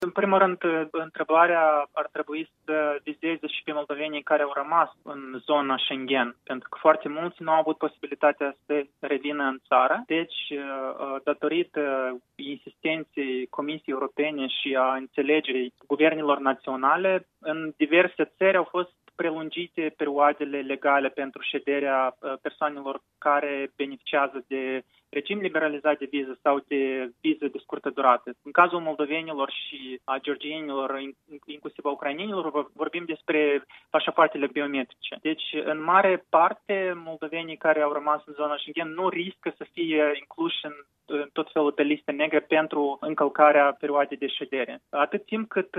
În primul rând, întrebarea ar trebui să vizeze și pe moldovenii care au rămas în zona Schengen, pentru că foarte mulți nu au avut posibilitatea să revină în țară. Deci, datorită insistenței Comisiei Europene și a înțelegerii guvernelor naționale, în diverse țări au fost prelungite perioadele legale pentru șederea persoanelor care beneficiază de regim liberalizat de viză sau de viză de scurtă durată. În cazul moldovenilor și a georgienilor, inclusiv a ucrainenilor, vorbim despre pașapoartele biometrice. Deci, în mare parte, moldovenii care au rămas în zona Schengen nu riscă să fie incluși în tot felul de liste negre pentru încălcarea perioadei de ședere. Atât timp cât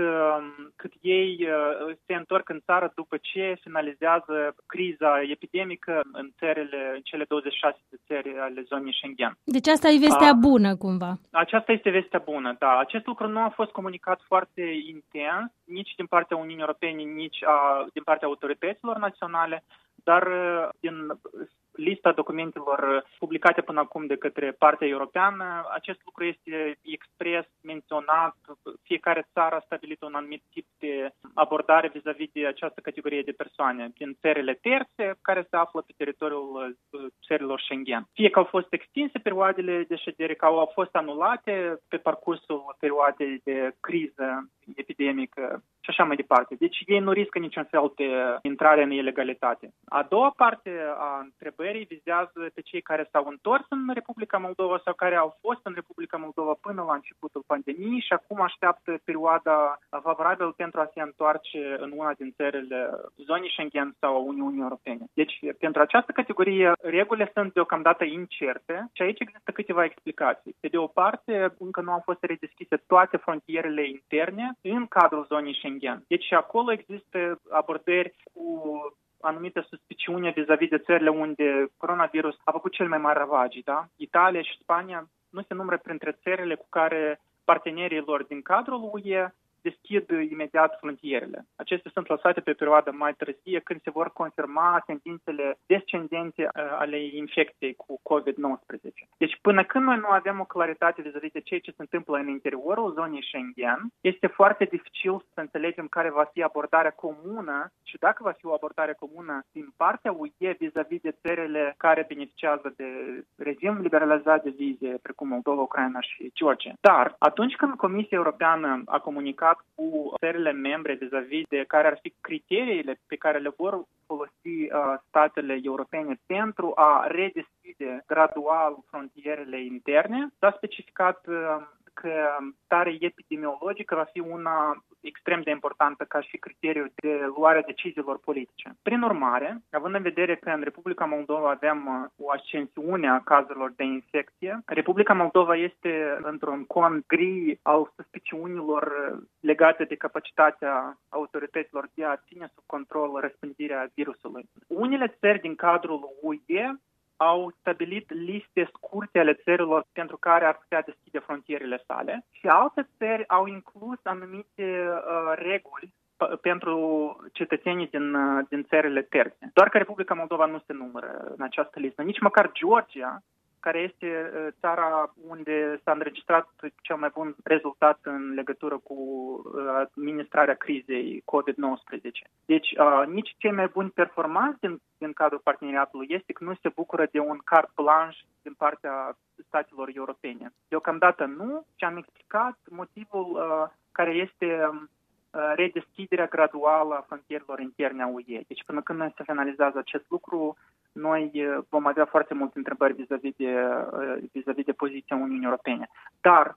ei se întorc în țară după ce finalizează criza epidemică în cele 26 de țări ale zonei Schengen. Deci asta e vestea bună, cumva. Aceasta este vestea bună, da. Acest lucru nu a fost comunicat foarte intens, nici din partea Uniunii Europene, nici din partea autorităților naționale, dar din lista documentelor publicate până acum de către partea europeană, acest lucru este expres menționat. Fiecare țară a stabilit un anumit tip de abordare vis-a-vis de această categorie de persoane din țările terțe care se află pe teritoriul țărilor Schengen. Fie că au fost extinse perioadele de ședere, că au fost anulate pe parcursul perioadei de criză epidemică și așa mai departe. Deci ei nu riscă niciun fel de intrare în ilegalitate. A doua parte a întrebării vizează pe cei care s-au întors în Republica Moldova sau care au fost în Republica Moldova până la începutul pandemiei și acum așteaptă perioada favorabilă pentru a se întoarce în una din țările zonei Schengen sau a Uniunii Europene. Deci, pentru această categorie, regulile sunt deocamdată incerte și aici există câteva explicații. Pe de o parte, încă nu au fost redeschise toate frontierele interne în cadrul zonei Schengen. Deci acolo există abordări cu anumite suspiciune vis-a-vis de țările unde coronavirus a făcut cel mai mari ravagii, da? Italia și Spania nu se numără printre țările cu care partenerii lor din cadrul UE deschid imediat frontierele. Acestea sunt lăsate pe perioadă mai târzie când se vor confirma tendințele descendente ale infecției cu COVID-19. Deci până când noi nu avem o claritate vis-a-vis de ceea ce se întâmplă în interiorul zonei Schengen, este foarte dificil să înțelegem care va fi abordarea comună și dacă va fi o abordare comună din partea UE vis-a-vis de țările care beneficiază de regim liberalizat de vize, precum Moldova, Ucraina și Georgia. Dar atunci când Comisia Europeană a comunicat cu țările membre vis-a-vis de care ar fi criteriile pe care le vor folosi statele europene pentru a redeschide gradual frontierele interne, s-a specificat că starea epidemiologică va fi una extrem de importantă ca și criteriu de luarea deciziilor politice. Prin urmare, având în vedere că în Republica Moldova avem o ascensiune a cazurilor de infecție, Republica Moldova este într-un con gri al suspiciunilor legate de capacitatea autorităților de a ține sub control răspândirea virusului. Unele țări din cadrul UE au stabilit liste scurte ale țărilor pentru care ar putea deschide frontierele sale și alte țări au inclus anumite reguli pentru cetățenii din țările terțe. Doar că Republica Moldova nu se numără în această listă. Nici măcar Georgia, care este țara unde s-a înregistrat cel mai bun rezultat în legătură cu administrarea crizei COVID-19. Deci, nici cei mai buni performanți din cadrul parteneriatului este că nu se bucură de un carte blanche din partea statelor europene. Deocamdată nu, și am explicat motivul care este redeschiderea graduală a frontierelor interne a UE. Deci, până când se finalizează acest lucru, noi vom avea foarte multe întrebări vis-a-vis de poziția Uniunii Europene. Dar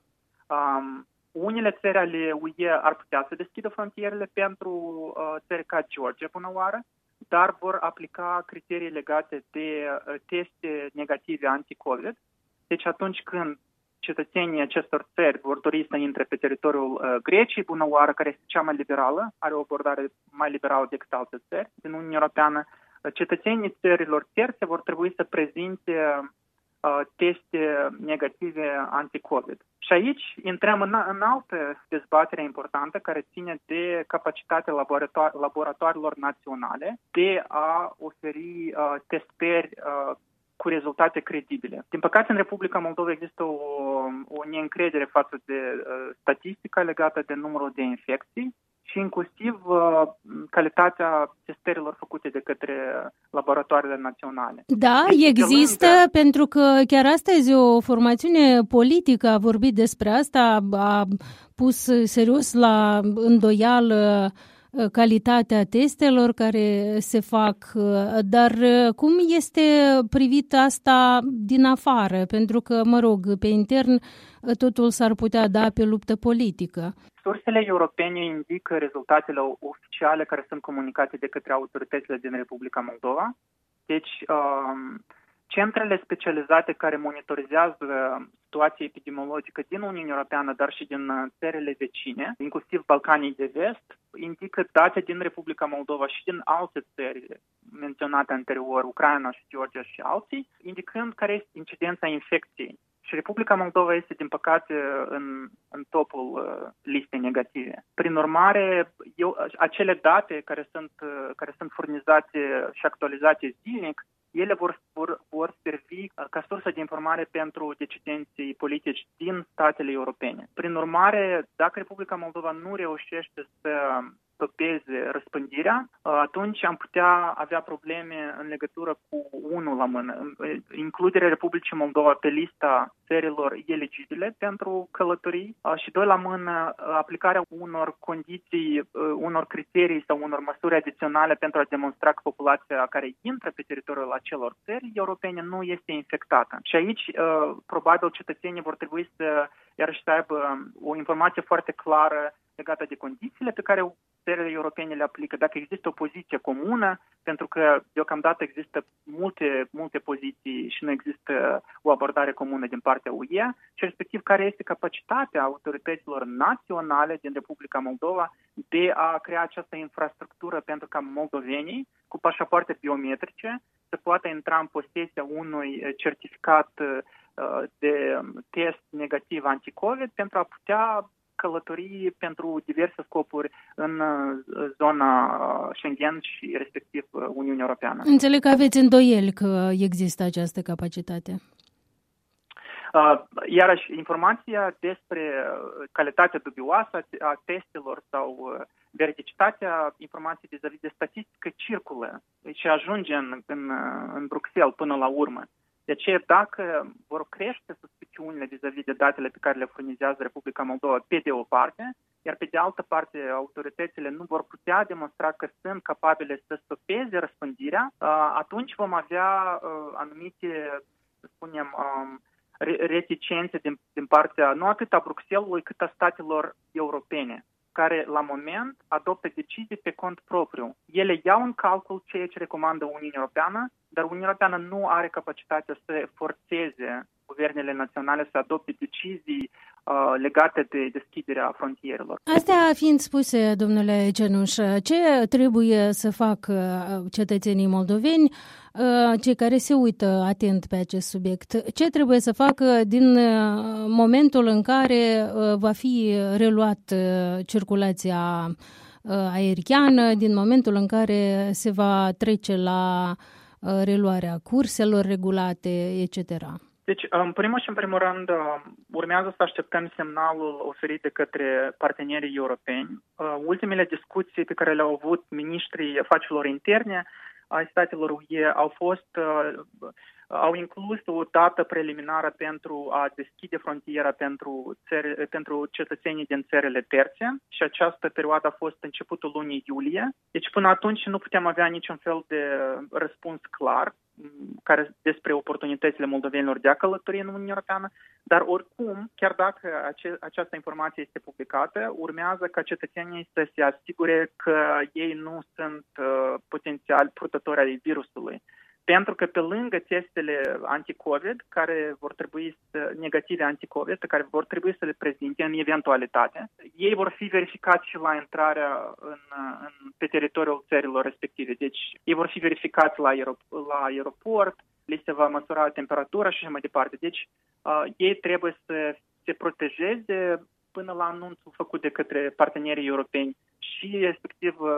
unele țări ale UE ar putea să deschidă frontierele pentru țări ca Georgia până oară, dar vor aplica criterii legate de teste negative anti-COVID. Deci atunci când cetățenii acestor țări vor dori să intre pe teritoriul Greciei, bună oară, care este cea mai liberală, are o abordare mai liberală decât alte țări din Uniunea Europeană, cetățenii țărilor terțe vor trebui să prezinte teste negative anti-COVID. Și aici intrăm în altă dezbatere importantă care ține de capacitatea laboratoarelor naționale de a oferi testări cu rezultate credibile. Din păcate, în Republica Moldova există o neîncredere față de statistica legată de numărul de infecții și inclusiv calitatea testărilor făcute de către laboratoarele naționale. Da, există, pentru că chiar astăzi o formațiune politică a vorbit despre asta, a pus serios la îndoială calitatea testelor care se fac, dar cum este privit asta din afară? Pentru că, pe intern totul s-ar putea da pe luptă politică. Sursele europene indică rezultatele oficiale care sunt comunicate de către autoritățile din Republica Moldova. Deci, centrele specializate care monitorizează situația epidemiologică din Uniunea Europeană, dar și din țările vecine, inclusiv Balcanii de Vest, indică date din Republica Moldova și din alte țări menționate anterior, Ucraina și Georgia și alții, indicând care este incidența infecției. Și Republica Moldova este, din păcate, în topul listei negative. Prin urmare, acele date care sunt furnizate și actualizate zilnic, ele vor servi ca sursă de informare pentru decidenții politici din statele europene. Prin urmare, dacă Republica Moldova nu reușește să stopeze răspândirea, atunci am putea avea probleme în legătură cu unul la mână. Includerea Republicii Moldova pe lista țărilor eligibile pentru călătorii și doi la mână aplicarea unor condiții, unor criterii sau unor măsuri adiționale pentru a demonstra că populația care intră pe teritoriul acelor țări europene nu este infectată. Și aici, probabil, cetățenii vor trebui să aibă o informație foarte clară legată de condițiile pe care țările europene le aplică, dacă există o poziție comună, pentru că deocamdată există multe poziții și nu există o abordare comună din partea UE, și respectiv care este capacitatea autorităților naționale din Republica Moldova de a crea această infrastructură pentru ca moldovenii cu pașapoarte biometrice să poată intra în posesia unui certificat de test negativ anti-COVID pentru a putea călătorii pentru diverse scopuri în zona Schengen și respectiv Uniunea Europeană. Înțeleg că aveți îndoieli că există această capacitate. Iarăși, informația despre calitatea dubioasă a testelor sau veridicitatea informației vis-a-vis de statistică circulă și ajunge în Bruxelles până la urmă. De aceea, dacă vor crește suspiciunile vis-a-vis de datele pe care le furnizează Republica Moldova pe de o parte, iar pe de altă parte autoritățile nu vor putea demonstra că sunt capabile să stopeze răspândirea, atunci vom avea anumite, să spunem, reticențe din partea nu atât a Bruxellesului cât a statelor europene, care la moment adoptă decizii pe cont propriu. Ele iau în calcul ceea ce recomandă Uniunea Europeană, dar Uniunea Europeană nu are capacitatea să forțeze guvernele naționale să adopte decizii legate de deschiderea frontierelor. Astea fiind spuse, domnule Cenuș, ce trebuie să facă cetățenii moldoveni, cei care se uită atent pe acest subiect? Ce trebuie să facă din momentul în care va fi reluat circulația aeriană, din momentul în care se va trece la reluarea curselor regulate, etc.? Deci, în primul și în primul rând, urmează să așteptăm semnalul oferit de către partenerii europeni. Ultimele discuții pe care le-au avut ministrii afacerilor interne ai statelor UE au inclus o dată preliminară pentru a deschide frontiera pentru cetățenii din țările terțe și această perioadă a fost începutul lunii iulie. Deci până atunci nu putem avea niciun fel de răspuns clar despre oportunitățile moldovenilor de a călători în Uniunea Europeană, dar oricum, chiar dacă această informație este publicată, urmează ca cetățenii să se asigure că ei nu sunt potențial purtători ai virusului. Pentru că pe lângă testele anti-COVID, negative anti-COVID, care vor trebui să le prezinte în eventualitate, ei vor fi verificați și la intrarea pe teritoriul țărilor respective. Deci ei vor fi verificați la aeroport, li se va măsura temperatura și așa mai departe. Deci ei trebuie să se protejeze până la anunțul făcut de către partenerii europeni și respectiv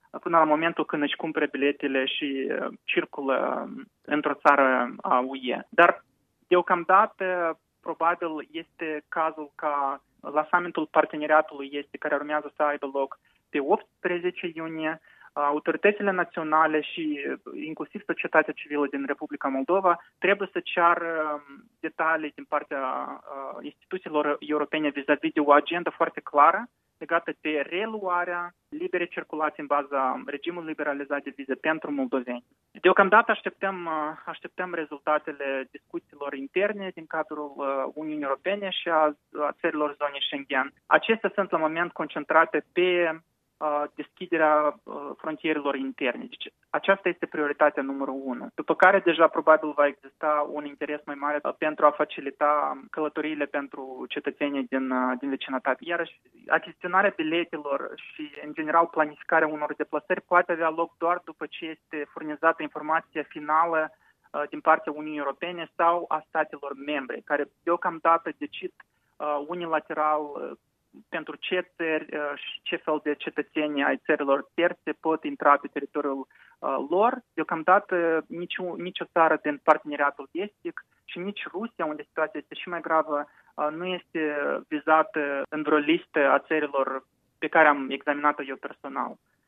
până la momentul când își cumpere biletele și circulă într-o țară a UE. Dar deocamdată probabil este cazul ca la summitul parteneriatului este care urmează să aibă loc pe 18 iunie, autoritățile naționale și inclusiv societatea civilă din Republica Moldova trebuie să ceară detalii din partea instituțiilor europene vis-a-vis de o agendă foarte clară legată de reluarea liberei circulații în baza regimului liberalizat de vize pentru moldoveni. Deocamdată așteptăm rezultatele discuțiilor interne din cadrul Uniunii Europene și a țărilor zonei Schengen. Acestea sunt la moment concentrate pe deschiderea frontierelor interne. Deci aceasta este prioritatea numărul 1. După care deja probabil va exista un interes mai mare pentru a facilita călătoriile pentru cetățenii din vecinătate. Iarăși, achiziționarea biletelor și, în general, planificarea unor deplasări poate avea loc doar după ce este furnizată informația finală din partea Uniunii Europene sau a statelor membre, care deocamdată decid unilateral pentru ce țări și ce fel de cetățeni ai țărilor terțe pot intra pe teritoriul lor. Deocamdată nicio țară din parteneriatul estic și nici Rusia, unde situația este și mai gravă, nu este vizată în vreo listă a țărilor pe care am examinat-o eu personal.